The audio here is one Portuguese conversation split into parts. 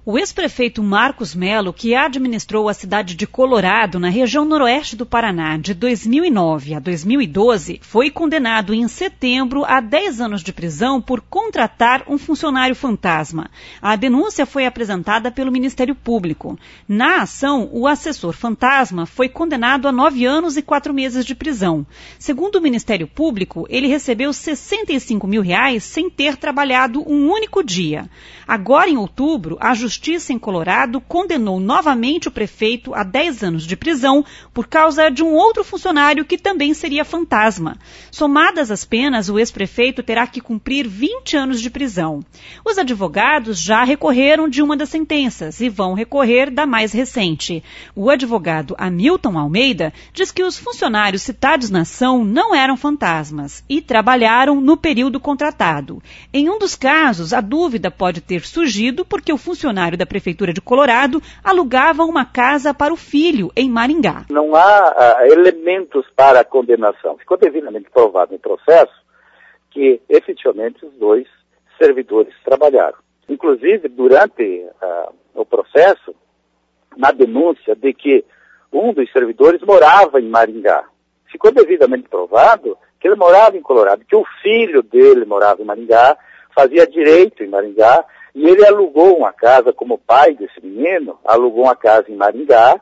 O ex-prefeito Marcos Melo, que administrou a cidade de Colorado, na região noroeste do Paraná, de 2009 a 2012, foi condenado em setembro a 10 anos de prisão por contratar um funcionário fantasma. A denúncia foi apresentada pelo Ministério Público. Na ação, o assessor fantasma foi condenado a 9 anos e 4 meses de prisão. Segundo o Ministério Público, ele recebeu R$65 mil sem ter trabalhado um único dia. Agora, em outubro, a Justiça em Colorado condenou novamente o prefeito a 10 anos de prisão por causa de um outro funcionário que também seria fantasma. Somadas as penas, o ex-prefeito terá que cumprir 20 anos de prisão. Os advogados já recorreram de uma das sentenças e vão recorrer da mais recente. O advogado Hamilton Almeida diz que os funcionários citados na ação não eram fantasmas e trabalharam no período contratado. Em um dos casos, a dúvida pode ter surgido porque o funcionário da Prefeitura de Colorado alugava uma casa para o filho em Maringá. Não há elementos para a condenação. Ficou devidamente provado no processo que, efetivamente, os dois servidores trabalharam. Inclusive, durante o processo, na denúncia de que um dos servidores morava em Maringá. Ficou devidamente provado que ele morava em Colorado, que o filho dele morava em Maringá, fazia direito em Maringá, e ele alugou uma casa, como pai desse menino, alugou uma casa em Maringá,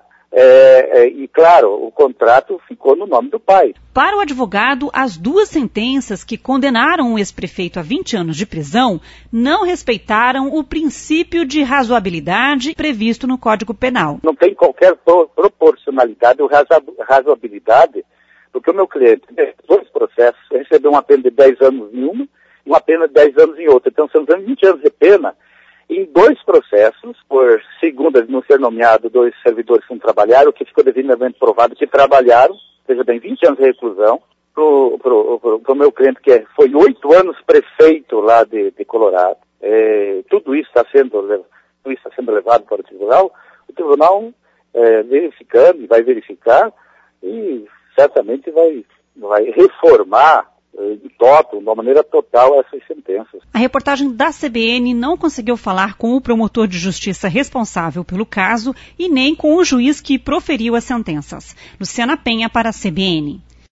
e claro, o contrato ficou no nome do pai. Para o advogado, as duas sentenças que condenaram o ex-prefeito a 20 anos de prisão não respeitaram o princípio de razoabilidade previsto no Código Penal. Não tem qualquer proporcionalidade ou razoabilidade, porque o meu cliente, dois processos, recebeu uma pena de 10 anos em uma e uma pena de 10 anos em outra. Então, são 20 anos de pena em dois processos, por segunda não ser nomeado, dois servidores que não trabalharam, o que ficou devidamente provado que trabalharam, veja bem, 20 anos de reclusão, pro meu cliente, que foi 8 anos prefeito lá de Colorado. Tudo isso está sendo levado para o tribunal verificando e vai verificar e certamente vai reformar de uma maneira total essas sentenças. A reportagem da CBN não conseguiu falar com o promotor de justiça responsável pelo caso e nem com o juiz que proferiu as sentenças. Luciana Penha para a CBN.